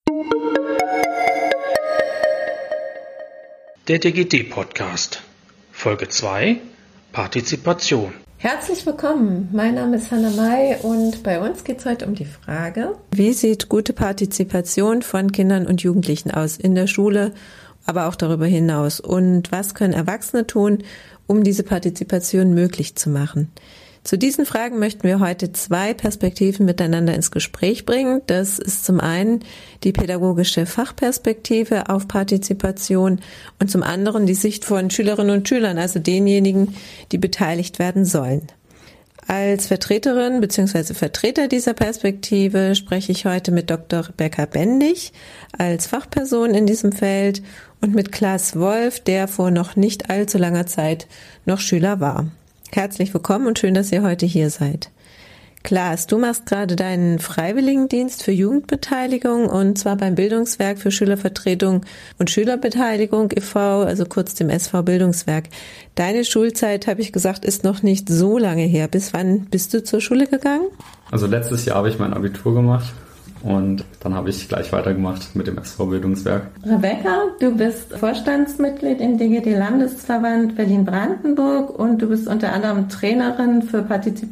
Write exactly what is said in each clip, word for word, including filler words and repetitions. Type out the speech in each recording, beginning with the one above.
Der D G D-Podcast, Folge zwei, Partizipation. Herzlich willkommen, mein Name ist Hanna May und bei uns geht es heute um die Frage, wie sieht gute Partizipation von Kindern und Jugendlichen aus in der Schule, aber auch darüber hinaus, und was können Erwachsene tun, um diese Partizipation möglich zu machen. Zu diesen Fragen möchten wir heute zwei Perspektiven miteinander ins Gespräch bringen. Das ist zum einen die pädagogische Fachperspektive auf Partizipation und zum anderen die Sicht von Schülerinnen und Schülern, also denjenigen, die beteiligt werden sollen. Als Vertreterin bzw. Vertreter dieser Perspektive spreche ich heute mit Doktor Rebecca Bendig als Fachperson in diesem Feld und mit Klaas Wolf, der vor noch nicht allzu langer Zeit noch Schüler war. Herzlich willkommen und schön, dass ihr heute hier seid. Klaas, du machst gerade deinen Freiwilligendienst für Jugendbeteiligung und zwar beim Bildungswerk für Schülervertretung und Schülerbeteiligung e V, also kurz dem S V Bildungswerk. Deine Schulzeit, habe ich gesagt, ist noch nicht so lange her. Bis wann bist du zur Schule gegangen? Also letztes Jahr habe ich mein Abitur gemacht. Und dann habe ich gleich weitergemacht mit dem S V Bildungswerk. Rebecca, du bist Vorstandsmitglied im D G D-Landesverband Berlin-Brandenburg und du bist unter anderem Trainerin für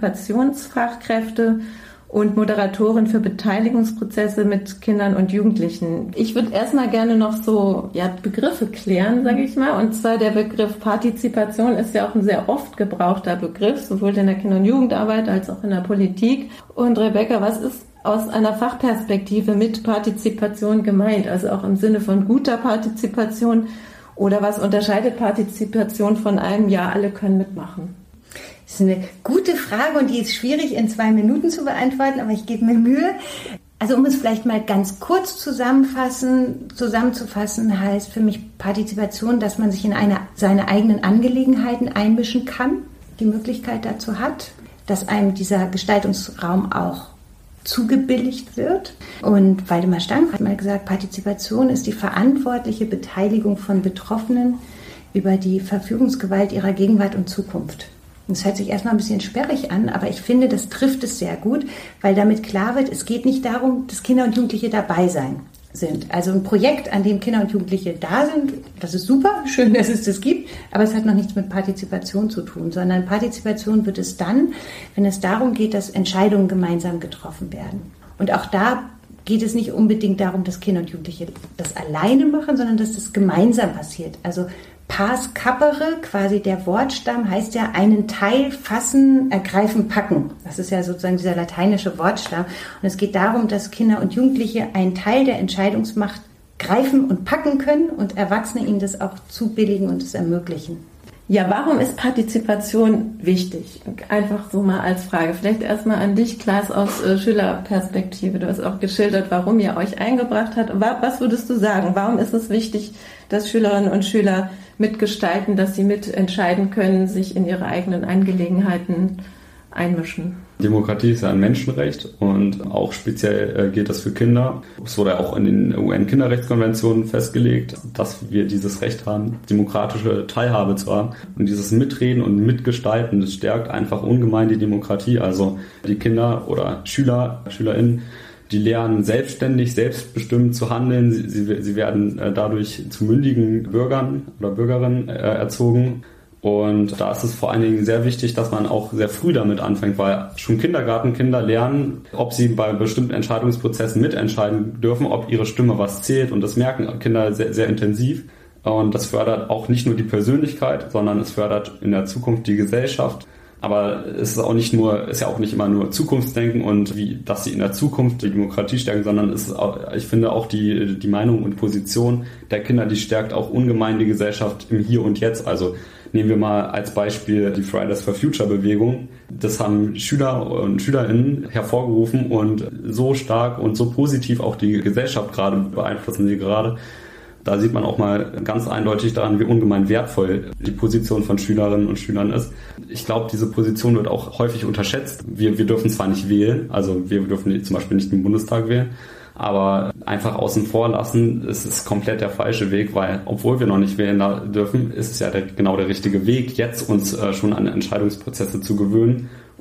Partizipationsfachkräfte und Moderatorin für Beteiligungsprozesse mit Kindern und Jugendlichen. Ich würde erstmal gerne noch so ja, Begriffe klären, sage ich mal. Und zwar der Begriff Partizipation ist ja auch ein sehr oft gebrauchter Begriff, sowohl in der Kinder- und Jugendarbeit als auch in der Politik. Und Rebecca, was ist aus einer Fachperspektive mit Partizipation gemeint, also auch im Sinne von guter Partizipation, oder was unterscheidet Partizipation von einem, ja, alle können mitmachen? Das ist eine gute Frage und die ist schwierig in zwei Minuten zu beantworten, aber ich gebe mir Mühe. Also um es vielleicht mal ganz kurz zusammenfassen, zusammenzufassen, heißt für mich Partizipation, dass man sich in eine, seine eigenen Angelegenheiten einmischen kann, die Möglichkeit dazu hat, dass einem dieser Gestaltungsraum auch zugebilligt wird. Und Waldemar Stank hat mal gesagt, Partizipation ist die verantwortliche Beteiligung von Betroffenen über die Verfügungsgewalt ihrer Gegenwart und Zukunft. Und das hört sich erstmal ein bisschen sperrig an, aber ich finde, das trifft es sehr gut, weil damit klar wird, es geht nicht darum, dass Kinder und Jugendliche dabei sein sind. Also ein Projekt, an dem Kinder und Jugendliche da sind, das ist super, schön, dass es das gibt, aber es hat noch nichts mit Partizipation zu tun, sondern Partizipation wird es dann, wenn es darum geht, dass Entscheidungen gemeinsam getroffen werden. Und auch da geht es nicht unbedingt darum, dass Kinder und Jugendliche das alleine machen, sondern dass das gemeinsam passiert. Also Pars capere, quasi der Wortstamm, heißt ja einen Teil fassen, ergreifen, packen. Das ist ja sozusagen dieser lateinische Wortstamm. Und es geht darum, dass Kinder und Jugendliche einen Teil der Entscheidungsmacht greifen und packen können und Erwachsene ihnen das auch zubilligen und es ermöglichen. Ja, warum ist Partizipation wichtig? Einfach so mal als Frage. Vielleicht erstmal an dich, Klaas, aus äh, Schülerperspektive. Du hast auch geschildert, warum ihr euch eingebracht habt. Was würdest du sagen? Warum ist es wichtig, dass Schülerinnen und Schüler mitgestalten, dass sie mitentscheiden können, sich in ihre eigenen Angelegenheiten einmischen? Demokratie ist ja ein Menschenrecht und auch speziell äh, gilt das für Kinder. Es wurde auch in den U N-Kinderrechtskonventionen festgelegt, dass wir dieses Recht haben, demokratische Teilhabe zu haben. Und dieses Mitreden und Mitgestalten, das stärkt einfach ungemein die Demokratie. Also die Kinder oder Schüler, SchülerInnen, die lernen selbstständig, selbstbestimmt zu handeln. Sie, sie, sie werden äh, dadurch zu mündigen Bürgern oder Bürgerinnen äh, erzogen. Und da ist es vor allen Dingen sehr wichtig, dass man auch sehr früh damit anfängt, weil schon Kindergartenkinder lernen, ob sie bei bestimmten Entscheidungsprozessen mitentscheiden dürfen, ob ihre Stimme was zählt. Und das merken Kinder sehr, sehr intensiv. Und das fördert auch nicht nur die Persönlichkeit, sondern es fördert in der Zukunft die Gesellschaft. Aber es ist auch nicht nur, ist ja auch nicht immer nur Zukunftsdenken und wie, dass sie in der Zukunft die Demokratie stärken, sondern es ist auch, ich finde auch die, die Meinung und Position der Kinder, die stärkt auch ungemein die Gesellschaft im Hier und Jetzt. Also nehmen wir mal als Beispiel die Fridays for Future Bewegung. Das haben Schüler und SchülerInnen hervorgerufen und so stark und so positiv auch die Gesellschaft gerade beeinflussen sie gerade. Da sieht man auch mal ganz eindeutig daran, wie ungemein wertvoll die Position von Schülerinnen und Schülern ist. Ich glaube, diese Position wird auch häufig unterschätzt. Wir, wir dürfen zwar nicht wählen, also wir dürfen zum Beispiel nicht im Bundestag wählen, aber einfach außen vor lassen, ist es komplett der falsche Weg, weil obwohl wir noch nicht wählen dürfen, ist es ja der, genau der richtige Weg, jetzt uns äh, schon an Entscheidungsprozesse zu gewöhnen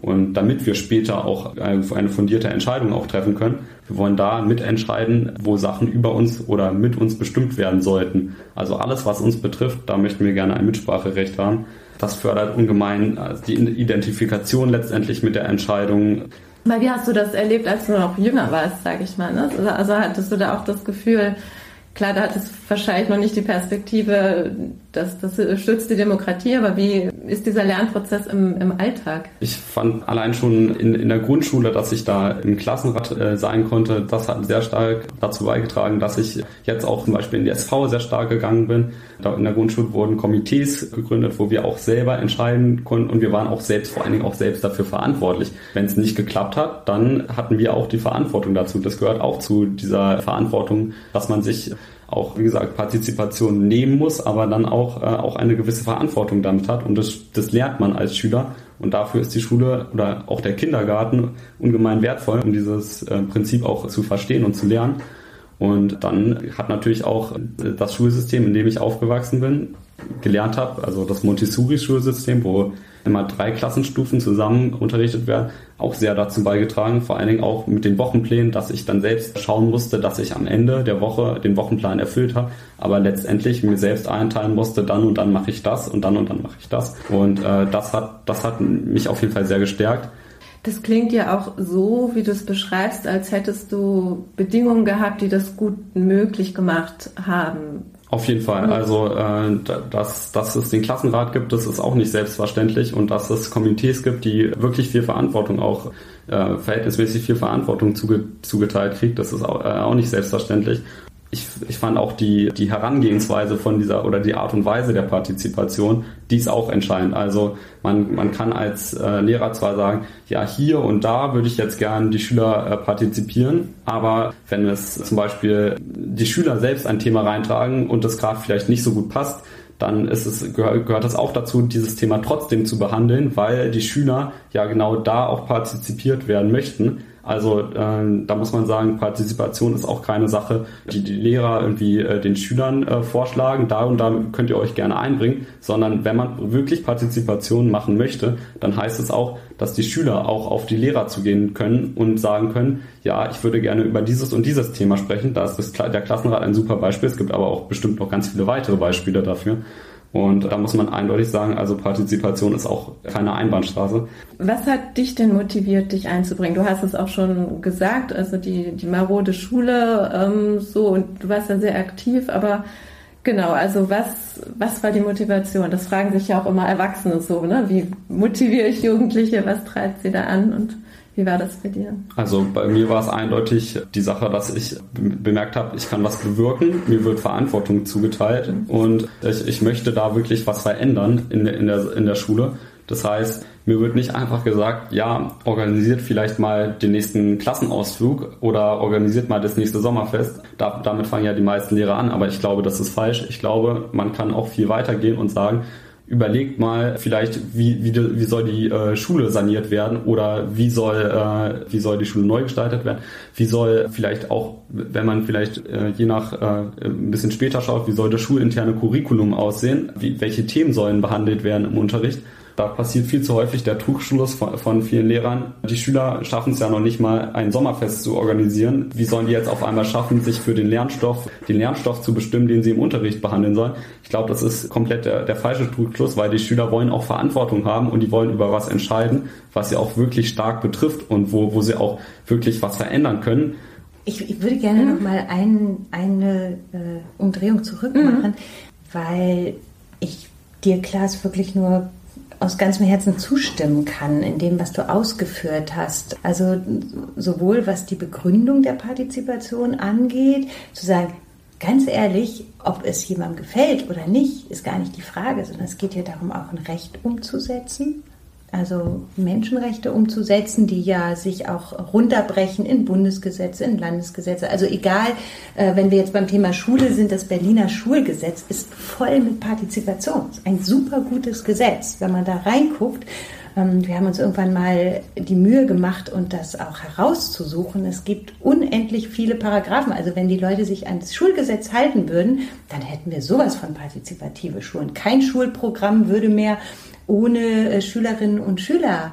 Und damit wir später auch eine fundierte Entscheidung auch treffen können, wir wollen da mitentscheiden, wo Sachen über uns oder mit uns bestimmt werden sollten. Also alles, was uns betrifft, da möchten wir gerne ein Mitspracherecht haben. Das fördert ungemein die Identifikation letztendlich mit der Entscheidung. Weil wie hast du das erlebt, als du noch jünger warst, sage ich mal? Ne? Also hattest du da auch das Gefühl, klar, da hattest du wahrscheinlich noch nicht die Perspektive, dass das stützt die Demokratie, aber wie ist dieser Lernprozess im, im Alltag? Ich fand allein schon in, in der Grundschule, dass ich da im Klassenrat äh, sein konnte, das hat sehr stark dazu beigetragen, dass ich jetzt auch zum Beispiel in die S V sehr stark gegangen bin. Da in der Grundschule wurden Komitees gegründet, wo wir auch selber entscheiden konnten und wir waren auch selbst, vor allen Dingen auch selbst dafür verantwortlich. Wenn es nicht geklappt hat, dann hatten wir auch die Verantwortung dazu. Das gehört auch zu dieser Verantwortung, dass man sich auch, wie gesagt, Partizipation nehmen muss, aber dann auch, äh, auch eine gewisse Verantwortung damit hat. Und das, das lernt man als Schüler. Und dafür ist die Schule oder auch der Kindergarten ungemein wertvoll, um dieses äh, Prinzip auch zu verstehen und zu lernen. Und dann hat natürlich auch das Schulsystem, in dem ich aufgewachsen bin, gelernt habe, also das Montessori-Schulsystem, wo immer drei Klassenstufen zusammen unterrichtet werden, auch sehr dazu beigetragen, vor allen Dingen auch mit den Wochenplänen, dass ich dann selbst schauen musste, dass ich am Ende der Woche den Wochenplan erfüllt habe, aber letztendlich mir selbst einteilen musste, dann und dann mache ich das und dann und dann mache ich das. Und äh, das hat, das hat mich auf jeden Fall sehr gestärkt. Das klingt ja auch so, wie du es beschreibst, als hättest du Bedingungen gehabt, die das gut möglich gemacht haben. Auf jeden Fall. Also, äh, dass, dass es den Klassenrat gibt, das ist auch nicht selbstverständlich. Und dass es Komitees gibt, die wirklich viel Verantwortung auch, äh, verhältnismäßig viel Verantwortung zuge, zugeteilt kriegt, das ist auch, äh, auch nicht selbstverständlich. Ich, ich fand auch die, die Herangehensweise von dieser oder die Art und Weise der Partizipation, die ist auch entscheidend. Also man, man kann als äh, Lehrer zwar sagen, ja, hier und da würde ich jetzt gern die Schüler äh, partizipieren, aber wenn es zum Beispiel die Schüler selbst ein Thema reintragen und das gerade vielleicht nicht so gut passt, dann ist es, gehört, gehört es auch dazu, dieses Thema trotzdem zu behandeln, weil die Schüler ja genau da auch partizipiert werden möchten. Also äh, da muss man sagen, Partizipation ist auch keine Sache, die die Lehrer irgendwie äh, den Schülern äh, vorschlagen, da und da könnt ihr euch gerne einbringen, sondern wenn man wirklich Partizipation machen möchte, dann heißt es auch, dass die Schüler auch auf die Lehrer zugehen können und sagen können, ja, ich würde gerne über dieses und dieses Thema sprechen. Da ist das, der Klassenrat ein super Beispiel, es gibt aber auch bestimmt noch ganz viele weitere Beispiele dafür. Und da muss man eindeutig sagen, also Partizipation ist auch keine Einbahnstraße. Was hat dich denn motiviert, dich einzubringen? Du hast es auch schon gesagt, also die, die marode Schule, ähm, so, und du warst ja sehr aktiv, aber genau, also was, was war die Motivation? Das fragen sich ja auch immer Erwachsene so, ne? Wie motiviere ich Jugendliche, was treibt sie da an und wie war das bei dir? Also bei mir war es eindeutig die Sache, dass ich bemerkt habe, ich kann was bewirken, mir wird Verantwortung zugeteilt mhm. und ich, ich möchte da wirklich was verändern in, in, der, in der Schule. Das heißt, mir wird nicht einfach gesagt, ja, organisiert vielleicht mal den nächsten Klassenausflug oder organisiert mal das nächste Sommerfest. Da, damit fangen ja die meisten Lehrer an, aber ich glaube, das ist falsch. Ich glaube, man kann auch viel weitergehen und sagen, überlegt mal vielleicht, wie, wie, wie soll die äh, Schule saniert werden oder wie soll, äh, wie soll die Schule neu gestaltet werden, wie soll vielleicht auch, wenn man vielleicht äh, je nach äh, ein bisschen später schaut, wie soll das schulinterne Curriculum aussehen, wie, welche Themen sollen behandelt werden im Unterricht. Da passiert viel zu häufig der Trugschluss von, von vielen Lehrern. Die Schüler schaffen es ja noch nicht mal, ein Sommerfest zu organisieren. Wie sollen die jetzt auf einmal schaffen, sich für den Lernstoff, den Lernstoff zu bestimmen, den sie im Unterricht behandeln sollen? Ich glaube, das ist komplett der, der falsche Trugschluss, weil die Schüler wollen auch Verantwortung haben und die wollen über was entscheiden, was sie auch wirklich stark betrifft und wo, wo sie auch wirklich was verändern können. Ich, ich würde gerne mhm. noch mal ein, eine äh, Umdrehung zurück machen, mhm. weil ich dir, Klaas, wirklich nur aus ganzem Herzen zustimmen kann in dem, was du ausgeführt hast. Also sowohl was die Begründung der Partizipation angeht, zu sagen, ganz ehrlich, ob es jemandem gefällt oder nicht, ist gar nicht die Frage, sondern es geht ja darum, auch ein Recht umzusetzen. Also Menschenrechte umzusetzen, die ja sich auch runterbrechen in Bundesgesetze, in Landesgesetze. Also egal, äh, wenn wir jetzt beim Thema Schule sind, das Berliner Schulgesetz ist voll mit Partizipation. Ein super gutes Gesetz, wenn man da reinguckt. Ähm, wir haben uns irgendwann mal die Mühe gemacht, und das auch herauszusuchen. Es gibt unendlich viele Paragraphen. Also wenn die Leute sich an das Schulgesetz halten würden, dann hätten wir sowas von partizipative Schulen. Kein Schulprogramm würde mehr ohne Schülerinnen und Schüler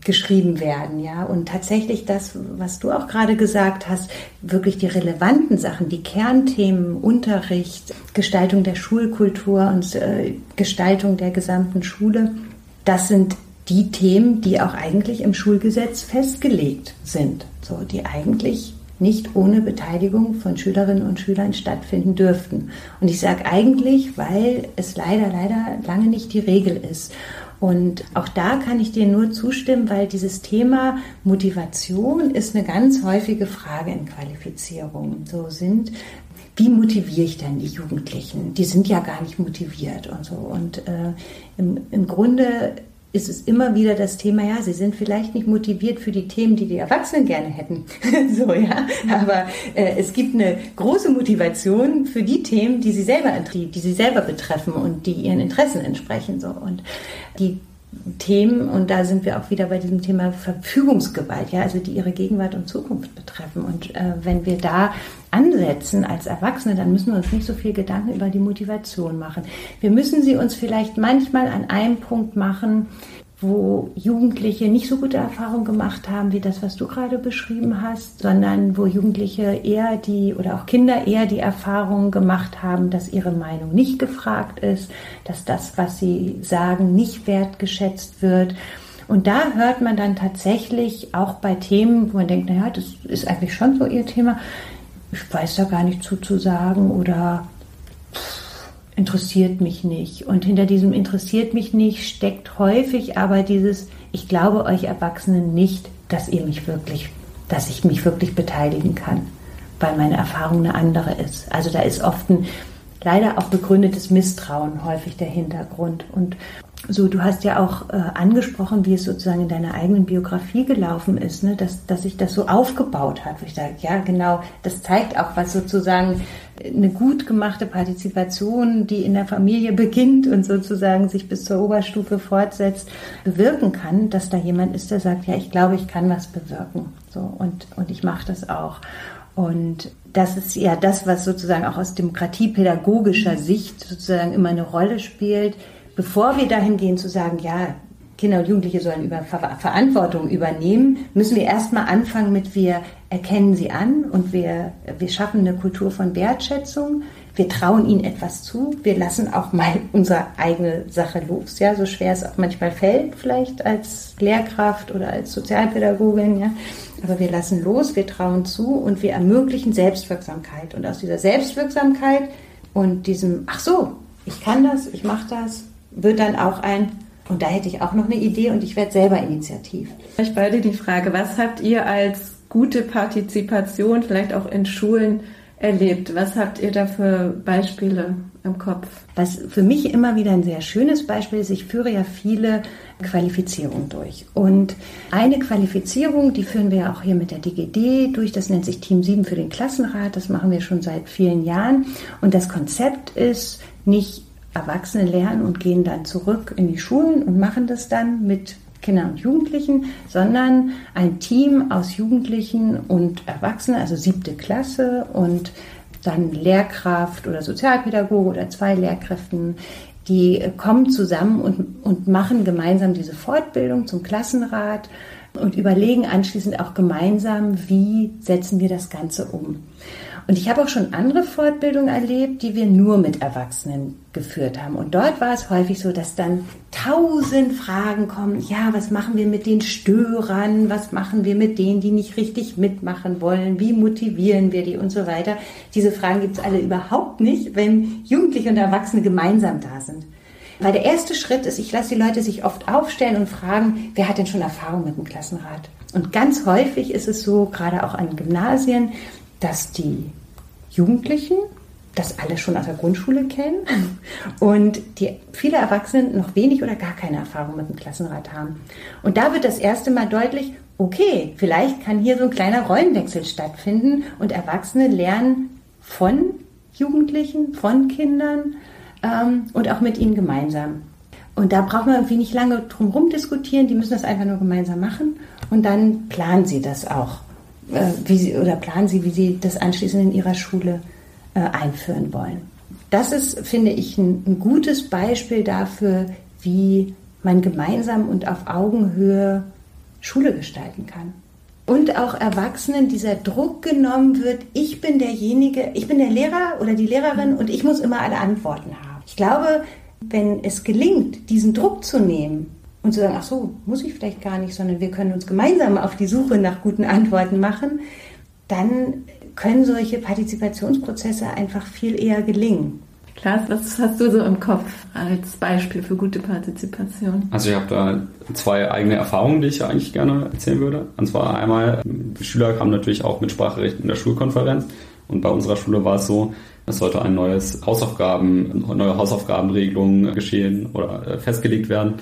geschrieben werden, ja, und tatsächlich das, was du auch gerade gesagt hast, wirklich die relevanten Sachen, die Kernthemen, Unterricht, Gestaltung der Schulkultur und äh, Gestaltung der gesamten Schule, das sind die Themen, die auch eigentlich im Schulgesetz festgelegt sind, so, die eigentlich nicht ohne Beteiligung von Schülerinnen und Schülern stattfinden dürften. Und ich sage eigentlich, weil es leider, leider lange nicht die Regel ist. Und auch da kann ich dir nur zustimmen, weil dieses Thema Motivation ist eine ganz häufige Frage in Qualifizierung. So sind, wie motiviere ich denn die Jugendlichen? Die sind ja gar nicht motiviert und so. Und äh, im, im Grunde ist es immer wieder das Thema, ja, sie sind vielleicht nicht motiviert für die Themen, die die Erwachsenen gerne hätten. So, ja. Aber äh, es gibt eine große Motivation für die Themen, die sie selber, die, die sie selber betreffen und die ihren Interessen entsprechen. So. Und die Themen, und da sind wir auch wieder bei diesem Thema Verfügungsgewalt, ja, also die ihre Gegenwart und Zukunft betreffen. Und äh, wenn wir da ansetzen als Erwachsene, dann müssen wir uns nicht so viel Gedanken über die Motivation machen. Wir müssen sie uns vielleicht manchmal an einem Punkt machen, wo Jugendliche nicht so gute Erfahrungen gemacht haben, wie das, was du gerade beschrieben hast, sondern wo Jugendliche eher die, oder auch Kinder eher die Erfahrung gemacht haben, dass ihre Meinung nicht gefragt ist, dass das, was sie sagen, nicht wertgeschätzt wird. Und da hört man dann tatsächlich auch bei Themen, wo man denkt, naja, das ist eigentlich schon so ihr Thema, ich weiß da gar nicht zuzusagen oder interessiert mich nicht. Und hinter diesem interessiert mich nicht steckt häufig aber dieses, ich glaube euch Erwachsenen nicht, dass ihr mich wirklich, dass ich mich wirklich beteiligen kann, weil meine Erfahrung eine andere ist. Also da ist oft ein leider auch begründetes Misstrauen häufig der Hintergrund. Und so, du hast ja auch äh, angesprochen, wie es sozusagen in deiner eigenen Biografie gelaufen ist, ne? dass, dass sich das so aufgebaut hat. Wo ich sage, ja genau, das zeigt auch, was sozusagen eine gut gemachte Partizipation, die in der Familie beginnt und sozusagen sich bis zur Oberstufe fortsetzt, bewirken kann, dass da jemand ist, der sagt, ja, ich glaube, ich kann was bewirken. So, und, und ich mache das auch. Und das ist ja das, was sozusagen auch aus demokratiepädagogischer Sicht sozusagen immer eine Rolle spielt, bevor wir dahin gehen zu sagen, ja, Kinder und Jugendliche sollen über Ver- Verantwortung übernehmen, müssen wir erstmal anfangen mit, wir erkennen sie an und wir, wir schaffen eine Kultur von Wertschätzung. Wir trauen ihnen etwas zu. Wir lassen auch mal unsere eigene Sache los. Ja, so schwer es auch manchmal fällt, vielleicht als Lehrkraft oder als Sozialpädagogin. Ja, aber wir lassen los, wir trauen zu und wir ermöglichen Selbstwirksamkeit. Und aus dieser Selbstwirksamkeit und diesem, ach so, ich kann das, ich mache das, wird dann auch ein, und da hätte ich auch noch eine Idee und ich werde selber initiativ. Ich beide die Frage, was habt ihr als gute Partizipation vielleicht auch in Schulen erlebt? Was habt ihr da für Beispiele im Kopf? Was für mich immer wieder ein sehr schönes Beispiel ist, ich führe ja viele Qualifizierungen durch. Und eine Qualifizierung, die führen wir ja auch hier mit der D G D durch, das nennt sich Team sieben für den Klassenrat, das machen wir schon seit vielen Jahren. Und das Konzept ist nicht, Erwachsene lernen und gehen dann zurück in die Schulen und machen das dann mit Kindern und Jugendlichen, sondern ein Team aus Jugendlichen und Erwachsenen, also siebte Klasse und dann Lehrkraft oder Sozialpädagoge oder zwei Lehrkräften, die kommen zusammen und, und machen gemeinsam diese Fortbildung zum Klassenrat und überlegen anschließend auch gemeinsam, wie setzen wir das Ganze um. Und ich habe auch schon andere Fortbildungen erlebt, die wir nur mit Erwachsenen geführt haben. Und dort war es häufig so, dass dann tausend Fragen kommen. Ja, was machen wir mit den Störern? Was machen wir mit denen, die nicht richtig mitmachen wollen? Wie motivieren wir die und so weiter? Diese Fragen gibt es alle überhaupt nicht, wenn Jugendliche und Erwachsene gemeinsam da sind. Weil der erste Schritt ist, ich lasse die Leute sich oft aufstellen und fragen, wer hat denn schon Erfahrung mit dem Klassenrat? Und ganz häufig ist es so, gerade auch an Gymnasien, dass die Jugendlichen das alle schon aus der Grundschule kennen und die viele Erwachsene noch wenig oder gar keine Erfahrung mit dem Klassenrat haben. Und da wird das erste Mal deutlich, okay, vielleicht kann hier so ein kleiner Rollenwechsel stattfinden und Erwachsene lernen von Jugendlichen, von Kindern ähm, und auch mit ihnen gemeinsam. Und da braucht man irgendwie nicht lange drum herum diskutieren, die müssen das einfach nur gemeinsam machen und dann planen sie das auch. Wie sie, oder planen sie, wie sie das anschließend in ihrer Schule äh, einführen wollen. Das ist, finde ich, ein, ein gutes Beispiel dafür, wie man gemeinsam und auf Augenhöhe Schule gestalten kann. Und auch Erwachsenen dieser Druck genommen wird, ich bin derjenige, ich bin der Lehrer oder die Lehrerin und ich muss immer alle Antworten haben. Ich glaube, wenn es gelingt, diesen Druck zu nehmen und zu sagen, ach so, muss ich vielleicht gar nicht, sondern wir können uns gemeinsam auf die Suche nach guten Antworten machen, dann können solche Partizipationsprozesse einfach viel eher gelingen. Klaas, was hast du so im Kopf als Beispiel für gute Partizipation? Also ich habe da zwei eigene Erfahrungen, die ich eigentlich gerne erzählen würde. Und zwar einmal, die Schüler kamen natürlich auch mit Sprachrecht in der Schulkonferenz. Und bei unserer Schule war es so, es sollte ein neues Hausaufgaben, neue Hausaufgabenregelung geschehen oder festgelegt werden.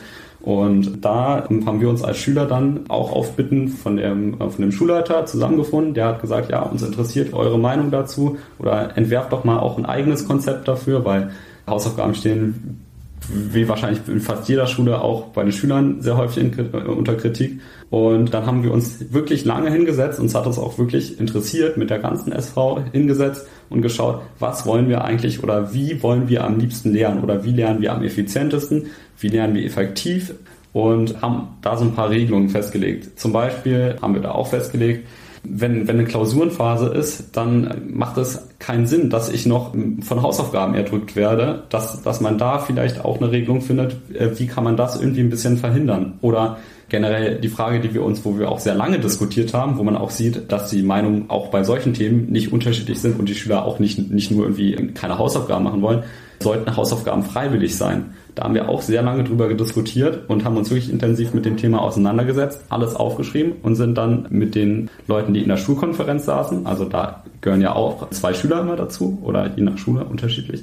Und da haben wir uns als Schüler dann auch auf Bitten von dem, von dem Schulleiter zusammengefunden. Der hat gesagt, ja, uns interessiert eure Meinung dazu oder entwerft doch mal auch ein eigenes Konzept dafür, weil Hausaufgaben stehen, wie wahrscheinlich in fast jeder Schule, auch bei den Schülern sehr häufig in, unter Kritik. Und dann haben wir uns wirklich lange hingesetzt, uns hat das auch wirklich interessiert, mit der ganzen S V hingesetzt und geschaut, was wollen wir eigentlich oder wie wollen wir am liebsten lernen oder wie lernen wir am effizientesten, wie lernen wir effektiv und haben da so ein paar Regelungen festgelegt. Zum Beispiel haben wir da auch festgelegt, wenn, wenn eine Klausurenphase ist, dann macht es keinen Sinn, dass ich noch von Hausaufgaben erdrückt werde, dass, dass man da vielleicht auch eine Regelung findet, wie kann man das irgendwie ein bisschen verhindern. Oder generell die Frage, die wir uns, wo wir auch sehr lange diskutiert haben, wo man auch sieht, dass die Meinungen auch bei solchen Themen nicht unterschiedlich sind und die Schüler auch nicht, nicht nur irgendwie keine Hausaufgaben machen wollen, sollten Hausaufgaben freiwillig sein. Da haben wir auch sehr lange drüber diskutiert und haben uns wirklich intensiv mit dem Thema auseinandergesetzt, alles aufgeschrieben und sind dann mit den Leuten, die in der Schulkonferenz saßen, also da gehören ja auch zwei Schüler immer dazu oder je nach Schule unterschiedlich,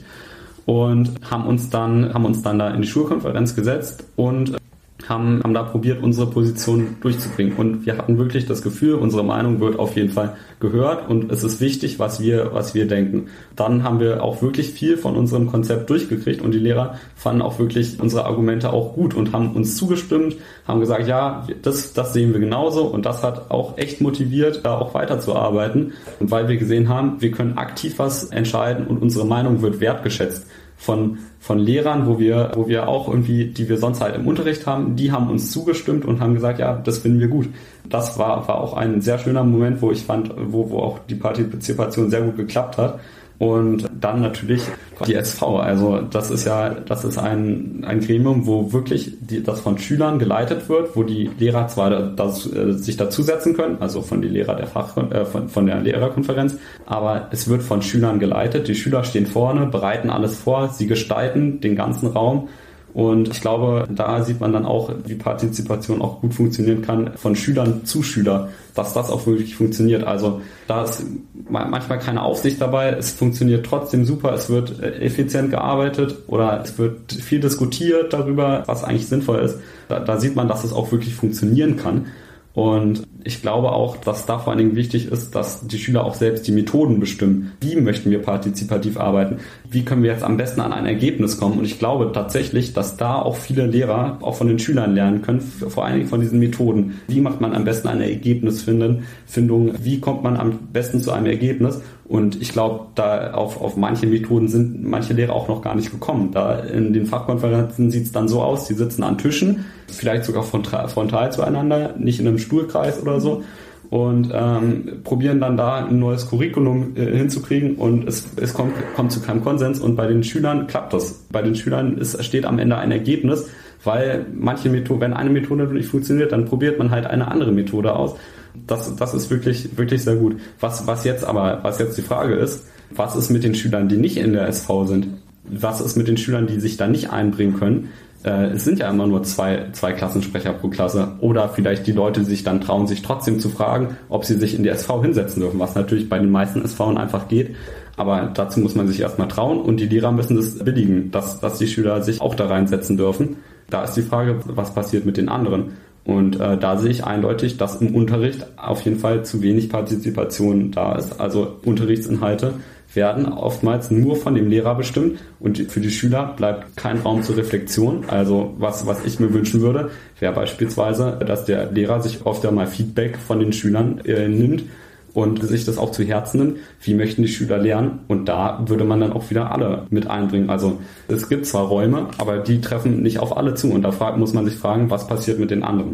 und haben uns dann, haben uns dann da in die Schulkonferenz gesetzt und haben, haben da probiert, unsere Position durchzubringen. Und wir hatten wirklich das Gefühl, unsere Meinung wird auf jeden Fall gehört und es ist wichtig, was wir, was wir denken. Dann haben wir auch wirklich viel von unserem Konzept durchgekriegt und die Lehrer fanden auch wirklich unsere Argumente auch gut und haben uns zugestimmt, haben gesagt, ja, das, das sehen wir genauso, und das hat auch echt motiviert, da auch weiterzuarbeiten. Und weil wir gesehen haben, wir können aktiv was entscheiden und unsere Meinung wird wertgeschätzt. Von, von Lehrern, wo wir, wo wir auch irgendwie, die wir sonst halt im Unterricht haben, die haben uns zugestimmt und haben gesagt, ja, das finden wir gut. Das war, war auch ein sehr schöner Moment, wo ich fand, wo, wo auch die Partizipation sehr gut geklappt hat. Und dann natürlich die S V. Also das ist ja, das ist ein, ein Gremium, wo wirklich die, das von Schülern geleitet wird, wo die Lehrer zwar das, äh, sich dazusetzen können, also von die Lehrer der Fach, äh, von, von der Lehrerkonferenz, aber es wird von Schülern geleitet. Die Schüler stehen vorne, bereiten alles vor, sie gestalten den ganzen Raum. Und ich glaube, da sieht man dann auch, wie Partizipation auch gut funktionieren kann, von Schülern zu Schüler, dass das auch wirklich funktioniert. Also da ist manchmal keine Aufsicht dabei, es funktioniert trotzdem super, es wird effizient gearbeitet oder es wird viel diskutiert darüber, was eigentlich sinnvoll ist. Da, da sieht man, dass es auch wirklich funktionieren kann. Und ich glaube auch, dass da vor allen Dingen wichtig ist, dass die Schüler auch selbst die Methoden bestimmen. Wie möchten wir partizipativ arbeiten? Wie können wir jetzt am besten an ein Ergebnis kommen? Und ich glaube tatsächlich, dass da auch viele Lehrer auch von den Schülern lernen können, vor allen Dingen von diesen Methoden. Wie macht man am besten eine Ergebnisfindung? Wie kommt man am besten zu einem Ergebnis? Und ich glaube, da auf, auf manche Methoden sind manche Lehrer auch noch gar nicht gekommen. Da in den Fachkonferenzen sieht es dann so aus, die sitzen an Tischen, vielleicht sogar frontal zueinander, nicht in einem Stuhlkreis oder so, und ähm, probieren dann da ein neues Curriculum äh, hinzukriegen, und es, es kommt, kommt zu keinem Konsens, und bei den Schülern klappt das. Bei den Schülern ist, steht am Ende ein Ergebnis, weil manche Methode, wenn eine Methode nicht funktioniert, dann probiert man halt eine andere Methode aus. Das, das ist wirklich, wirklich sehr gut. Was, was jetzt aber, was jetzt die Frage ist, was ist mit den Schülern, die nicht in der S V sind? Was ist mit den Schülern, die sich da nicht einbringen können? Äh, es sind ja immer nur zwei, zwei Klassensprecher pro Klasse. Oder vielleicht die Leute, die sich dann trauen, sich trotzdem zu fragen, ob sie sich in die S V hinsetzen dürfen, was natürlich bei den meisten S Vs einfach geht. Aber dazu muss man sich erstmal trauen, und die Lehrer müssen das billigen, dass, dass die Schüler sich auch da reinsetzen dürfen. Da ist die Frage, was passiert mit den anderen? Und äh, da sehe ich eindeutig, dass im Unterricht auf jeden Fall zu wenig Partizipation da ist. Also Unterrichtsinhalte werden oftmals nur von dem Lehrer bestimmt, und für die Schüler bleibt kein Raum zur Reflexion. Also was, was ich mir wünschen würde, wäre beispielsweise, dass der Lehrer sich öfter mal Feedback von den Schülern äh, nimmt und sich das auch zu Herzen nimmt. Wie möchten die Schüler lernen? Und da würde man dann auch wieder alle mit einbringen. Also es gibt zwar Räume, aber die treffen nicht auf alle zu. Und da frag, muss man sich fragen, was passiert mit den anderen?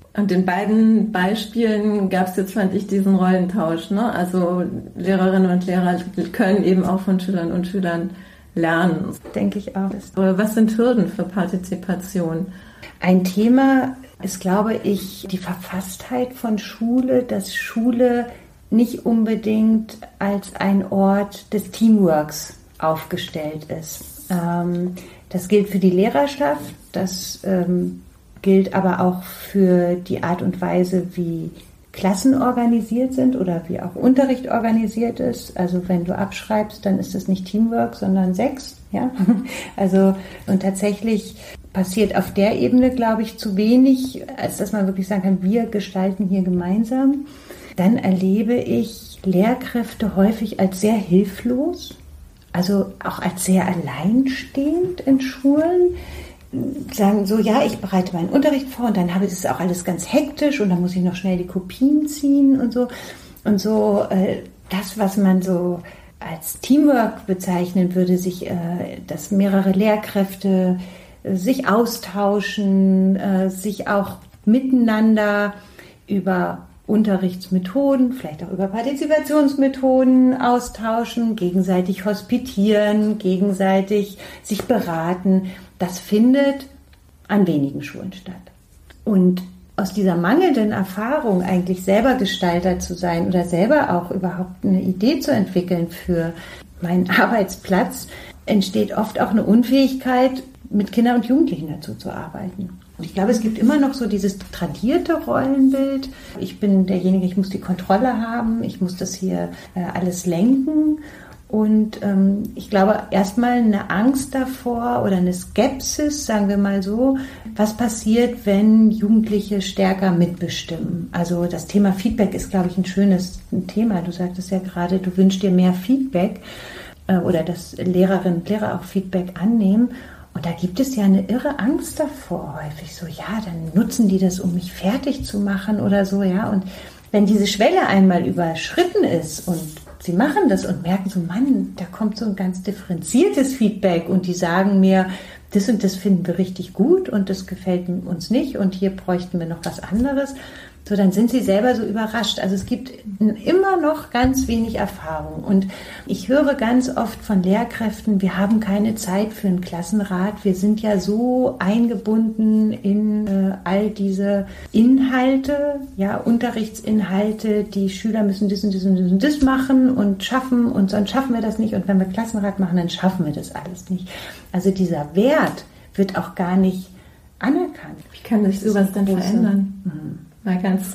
Und in beiden Beispielen gab es jetzt, fand ich, diesen Rollentausch, ne? Also Lehrerinnen und Lehrer können eben auch von Schülern und Schülern lernen. Denke ich auch. Was sind Hürden für Partizipation? Ein Thema ist, glaube ich, die Verfasstheit von Schule, dass Schule nicht unbedingt als ein Ort des Teamworks aufgestellt ist. Ähm, das gilt für die Lehrerschaft, das ähm, gilt aber auch für die Art und Weise, wie Klassen organisiert sind oder wie auch Unterricht organisiert ist. Also wenn du abschreibst, dann ist das nicht Teamwork, sondern Sex. Ja? Also und tatsächlich passiert auf der Ebene, glaube ich, zu wenig, als dass man wirklich sagen kann, wir gestalten hier gemeinsam. Dann erlebe ich Lehrkräfte häufig als sehr hilflos, also auch als sehr alleinstehend in Schulen. Sagen so, ja, ich bereite meinen Unterricht vor und dann habe ich das auch alles ganz hektisch und dann muss ich noch schnell die Kopien ziehen und so. Und so äh, das, was man so als Teamwork bezeichnen würde, sich, äh, dass mehrere Lehrkräfte äh, sich austauschen, äh, sich auch miteinander über Unterrichtsmethoden, vielleicht auch über Partizipationsmethoden austauschen, gegenseitig hospitieren, gegenseitig sich beraten. Das findet an wenigen Schulen statt. Und aus dieser mangelnden Erfahrung, eigentlich selber Gestalter zu sein oder selber auch überhaupt eine Idee zu entwickeln für meinen Arbeitsplatz, entsteht oft auch eine Unfähigkeit, mit Kindern und Jugendlichen dazu zu arbeiten. Und ich glaube, es gibt immer noch so dieses tradierte Rollenbild. Ich bin derjenige, ich muss die Kontrolle haben, ich muss das hier äh, alles lenken. Und ähm, ich glaube, erstmal eine Angst davor oder eine Skepsis, sagen wir mal so, was passiert, wenn Jugendliche stärker mitbestimmen. Also das Thema Feedback ist, glaube ich, ein schönes Thema. Du sagtest ja gerade, du wünschst dir mehr Feedback äh, oder dass Lehrerinnen und Lehrer auch Feedback annehmen. Und da gibt es ja eine irre Angst davor häufig. So, ja, dann nutzen die das, um mich fertig zu machen oder so, ja. Und wenn diese Schwelle einmal überschritten ist und sie machen das und merken so, Mann, da kommt so ein ganz differenziertes Feedback und die sagen mir, das und das finden wir richtig gut und das gefällt uns nicht und hier bräuchten wir noch was anderes. So, dann sind sie selber so überrascht. Also es gibt immer noch ganz wenig Erfahrung. Und ich höre ganz oft von Lehrkräften, wir haben keine Zeit für einen Klassenrat. Wir sind ja so eingebunden in äh, all diese Inhalte, ja, Unterrichtsinhalte. Die Schüler müssen das und das und das und das machen und schaffen und sonst schaffen wir das nicht. Und wenn wir Klassenrat machen, dann schaffen wir das alles nicht. Also dieser Wert wird auch gar nicht anerkannt. Wie kann sich sowas dann verändern? Mhm. Mal ganz.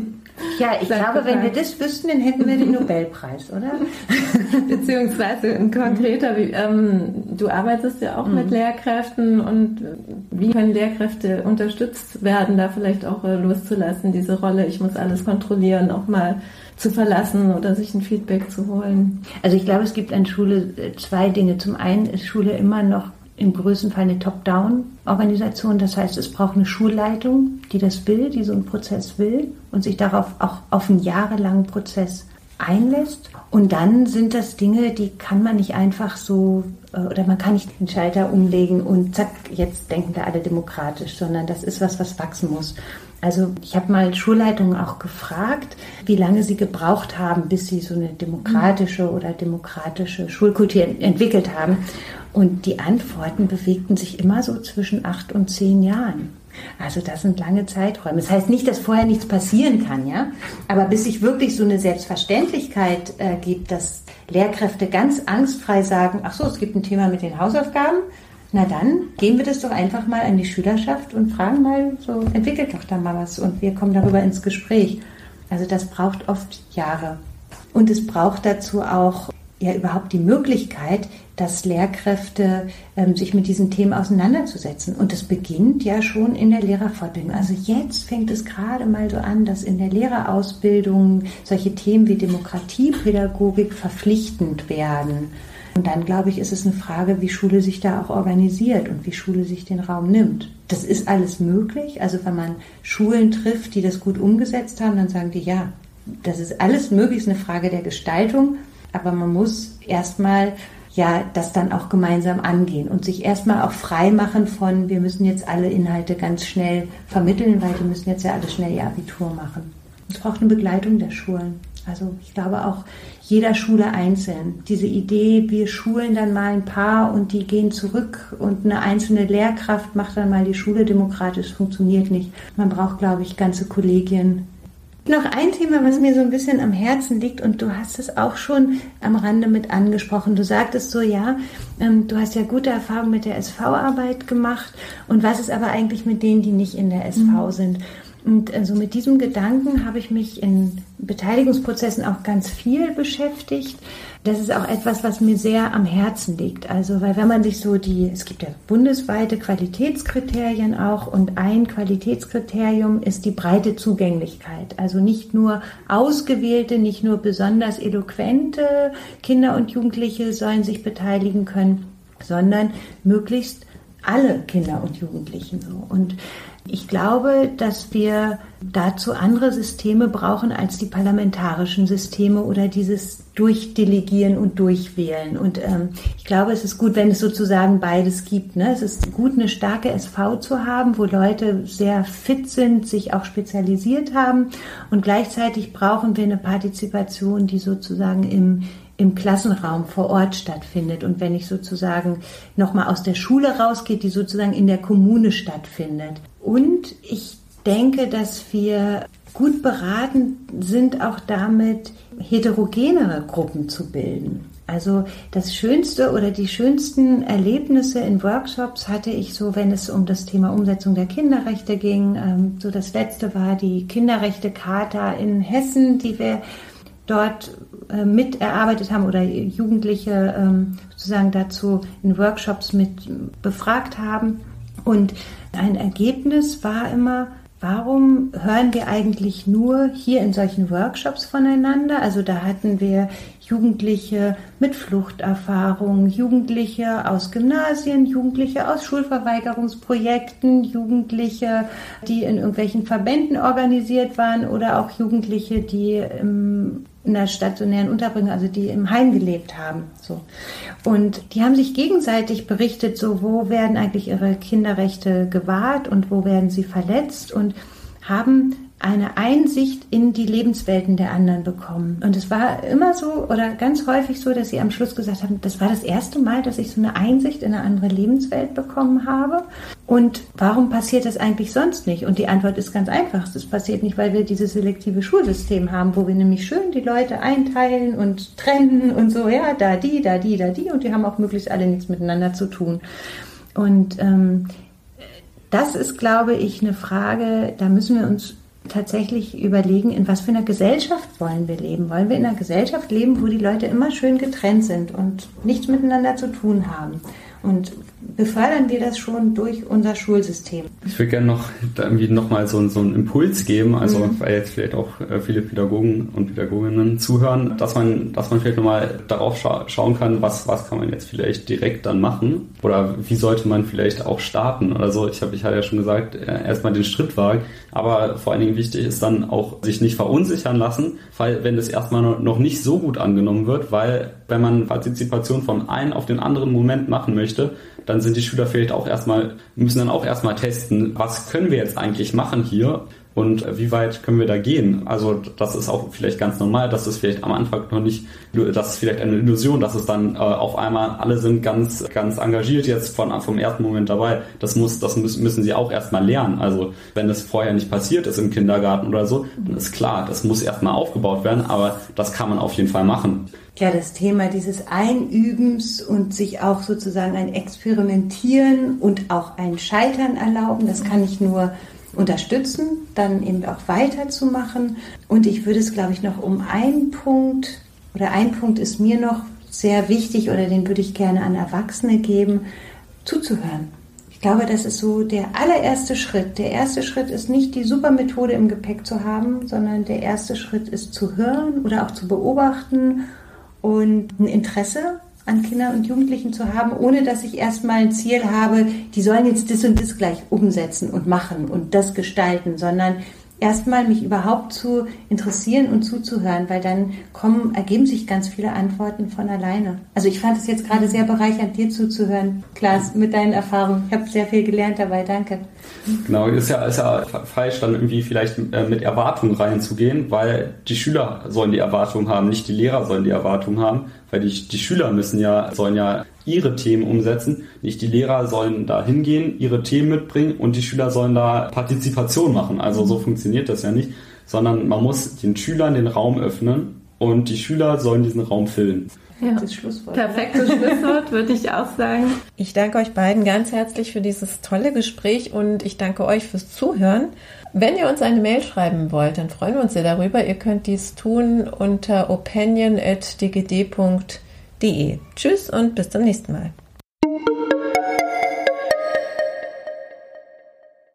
Ja, ich glaube, wenn wir das wüssten, dann hätten wir den Nobelpreis, oder? Beziehungsweise ein konkreter, wie, ähm, du arbeitest ja auch mhm. mit Lehrkräften und wie können Lehrkräfte unterstützt werden, da vielleicht auch äh, loszulassen, diese Rolle, ich muss alles kontrollieren, auch mal zu verlassen oder sich ein Feedback zu holen? Also ich glaube, es gibt an Schule zwei Dinge. Zum einen ist Schule immer noch im größten Fall eine Top-Down-Organisation. Das heißt, es braucht eine Schulleitung, die das will, die so einen Prozess will und sich darauf auch auf einen jahrelangen Prozess einlässt. Und dann sind das Dinge, die kann man nicht einfach so, oder man kann nicht den Schalter umlegen und zack, jetzt denken wir alle demokratisch, sondern das ist was, was wachsen muss. Also ich habe mal Schulleitungen auch gefragt, wie lange sie gebraucht haben, bis sie so eine demokratische oder demokratische Schulkultur entwickelt haben. Und die Antworten bewegten sich immer so zwischen acht und zehn Jahren. Also das sind lange Zeiträume. Das heißt nicht, dass vorher nichts passieren kann, ja. Aber bis sich wirklich so eine Selbstverständlichkeit äh, gibt, dass Lehrkräfte ganz angstfrei sagen, ach so, es gibt ein Thema mit den Hausaufgaben, na dann geben wir das doch einfach mal an die Schülerschaft und fragen mal, so entwickelt doch da mal was und wir kommen darüber ins Gespräch. Also das braucht oft Jahre. Und es braucht dazu auch ja überhaupt die Möglichkeit, dass Lehrkräfte ähm, sich mit diesen Themen auseinanderzusetzen. Und das beginnt ja schon in der Lehrerfortbildung. Also jetzt fängt es gerade mal so an, dass in der Lehrerausbildung solche Themen wie Demokratiepädagogik verpflichtend werden. Und dann, glaube ich, ist es eine Frage, wie Schule sich da auch organisiert und wie Schule sich den Raum nimmt. Das ist alles möglich. Also wenn man Schulen trifft, die das gut umgesetzt haben, dann sagen die, ja, das ist alles möglich, ist eine Frage der Gestaltung. Aber man muss erstmal ja das dann auch gemeinsam angehen und sich erstmal auch frei machen von, wir müssen jetzt alle Inhalte ganz schnell vermitteln, weil die müssen jetzt ja alle schnell ihr Abitur machen. Es braucht eine Begleitung der Schulen. Also ich glaube auch jeder Schule einzeln. Diese Idee, wir schulen dann mal ein paar und die gehen zurück und eine einzelne Lehrkraft macht dann mal die Schule demokratisch, funktioniert nicht. Man braucht, glaube ich, ganze Kollegien. Noch ein Thema, was mir so ein bisschen am Herzen liegt, und du hast es auch schon am Rande mit angesprochen. Du sagtest so, ja, ähm, du hast ja gute Erfahrungen mit der S V-Arbeit gemacht, und was ist aber eigentlich mit denen, die nicht in der S V mhm. sind? Und also mit diesem Gedanken habe ich mich in Beteiligungsprozessen auch ganz viel beschäftigt. Das ist auch etwas, was mir sehr am Herzen liegt. Also, weil wenn man sich so die, es gibt ja bundesweite Qualitätskriterien auch, und ein Qualitätskriterium ist die breite Zugänglichkeit. Also nicht nur ausgewählte, nicht nur besonders eloquente Kinder und Jugendliche sollen sich beteiligen können, sondern möglichst alle Kinder und Jugendlichen so. Und ich glaube, dass wir dazu andere Systeme brauchen als die parlamentarischen Systeme oder dieses Durchdelegieren und Durchwählen. Und ähm, ich glaube, es ist gut, wenn es sozusagen beides gibt. Ne? Es ist gut, eine starke S V zu haben, wo Leute sehr fit sind, sich auch spezialisiert haben. Und gleichzeitig brauchen wir eine Partizipation, die sozusagen im im Klassenraum vor Ort stattfindet, und wenn ich sozusagen nochmal aus der Schule rausgeht, die sozusagen in der Kommune stattfindet. Und ich denke, dass wir gut beraten sind, auch damit heterogenere Gruppen zu bilden. Also das Schönste oder die schönsten Erlebnisse in Workshops hatte ich so, wenn es um das Thema Umsetzung der Kinderrechte ging. So das letzte war die Kinderrechte-Charta in Hessen, die wir dort äh, mit erarbeitet haben oder Jugendliche ähm, sozusagen dazu in Workshops mit befragt haben. Und ein Ergebnis war immer, warum hören wir eigentlich nur hier in solchen Workshops voneinander? Also da hatten wir Jugendliche mit Fluchterfahrung, Jugendliche aus Gymnasien, Jugendliche aus Schulverweigerungsprojekten, Jugendliche, die in irgendwelchen Verbänden organisiert waren, oder auch Jugendliche, die im, in der stationären Unterbringung, also die im Heim gelebt haben. So. Und die haben sich gegenseitig berichtet, so wo werden eigentlich ihre Kinderrechte gewahrt und wo werden sie verletzt, und haben eine Einsicht in die Lebenswelten der anderen bekommen. Und es war immer so oder ganz häufig so, dass sie am Schluss gesagt haben, das war das erste Mal, dass ich so eine Einsicht in eine andere Lebenswelt bekommen habe. Und warum passiert das eigentlich sonst nicht? Und die Antwort ist ganz einfach. Das passiert nicht, weil wir dieses selektive Schulsystem haben, wo wir nämlich schön die Leute einteilen und trennen und so, ja, da die, da die, da die. Und die haben auch möglichst alle nichts miteinander zu tun. Und ähm, das ist, glaube ich, eine Frage, da müssen wir uns tatsächlich überlegen, in was für einer Gesellschaft wollen wir leben. Wollen wir in einer Gesellschaft leben, wo die Leute immer schön getrennt sind und nichts miteinander zu tun haben? Und befördern wir das schon durch unser Schulsystem? Ich würde gerne noch irgendwie nochmal so, so einen Impuls geben, also mhm. weil jetzt vielleicht auch viele Pädagogen und Pädagoginnen zuhören, dass man, dass man vielleicht nochmal darauf scha- schauen kann, was, was kann man jetzt vielleicht direkt dann machen oder wie sollte man vielleicht auch starten oder so. Ich habe, ich hatte ja schon gesagt, erstmal den Schritt wagen, aber vor allen Dingen wichtig ist dann auch, sich nicht verunsichern lassen, weil wenn das erstmal noch nicht so gut angenommen wird, weil wenn man Partizipation von einem auf den anderen Moment machen möchte, dann sind die Schüler vielleicht auch erstmal, müssen dann auch erstmal testen, was können wir jetzt eigentlich machen hier und wie weit können wir da gehen. Also das ist auch vielleicht ganz normal, dass es vielleicht am Anfang noch nicht, das ist vielleicht eine Illusion, dass es dann äh, auf einmal alle sind ganz ganz engagiert jetzt von vom ersten Moment dabei. Das muss, das müssen sie auch erstmal lernen. Also wenn das vorher nicht passiert ist im Kindergarten oder so, dann ist klar, das muss erstmal aufgebaut werden, aber das kann man auf jeden Fall machen. Ja, das Thema dieses Einübens und sich auch sozusagen ein Experimentieren und auch ein Scheitern erlauben, das kann ich nur unterstützen, dann eben auch weiterzumachen. Und ich würde es, glaube ich, noch um einen Punkt, oder ein Punkt ist mir noch sehr wichtig, oder den würde ich gerne an Erwachsene geben, zuzuhören. Ich glaube, das ist so der allererste Schritt. Der erste Schritt ist nicht, die super Methode im Gepäck zu haben, sondern der erste Schritt ist zu hören oder auch zu beobachten und ein Interesse an Kindern und Jugendlichen zu haben, ohne dass ich erstmal ein Ziel habe, die sollen jetzt das und das gleich umsetzen und machen und das gestalten, sondern erstmal mich überhaupt zu interessieren und zuzuhören, weil dann kommen, ergeben sich ganz viele Antworten von alleine. Also ich fand es jetzt gerade sehr bereichernd, dir zuzuhören, Klaas, mit deinen Erfahrungen. Ich habe sehr viel gelernt dabei, danke. Genau, ist ja, ist ja falsch, dann irgendwie vielleicht mit Erwartungen reinzugehen, weil die Schüler sollen die Erwartungen haben, nicht die Lehrer sollen die Erwartungen haben, weil die, die Schüler müssen ja, sollen ja ihre Themen umsetzen, nicht die Lehrer sollen da hingehen, ihre Themen mitbringen und die Schüler sollen da Partizipation machen. Also so funktioniert das ja nicht, sondern man muss den Schülern den Raum öffnen und die Schüler sollen diesen Raum füllen. Ja, das Schlusswort. Perfektes Schlusswort, würde ich auch sagen. Ich danke euch beiden ganz herzlich für dieses tolle Gespräch und ich danke euch fürs Zuhören. Wenn ihr uns eine Mail schreiben wollt, dann freuen wir uns sehr darüber. Ihr könnt dies tun unter opinion at d g d punkt d e. Tschüss und bis zum nächsten Mal.